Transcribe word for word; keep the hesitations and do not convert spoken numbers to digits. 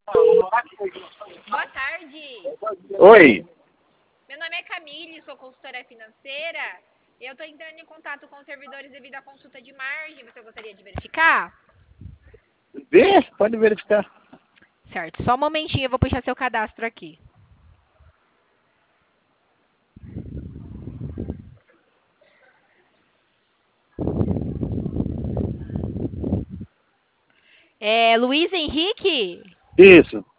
Boa tarde. Oi. Meu nome é Camille, sou consultora financeira. Eu estou entrando em contato com os servidores devido à consulta de margem. Você gostaria de verificar? Vê, pode verificar. Certo, só um momentinho, eu vou puxar seu cadastro aqui. É Luiz Henrique? Isso.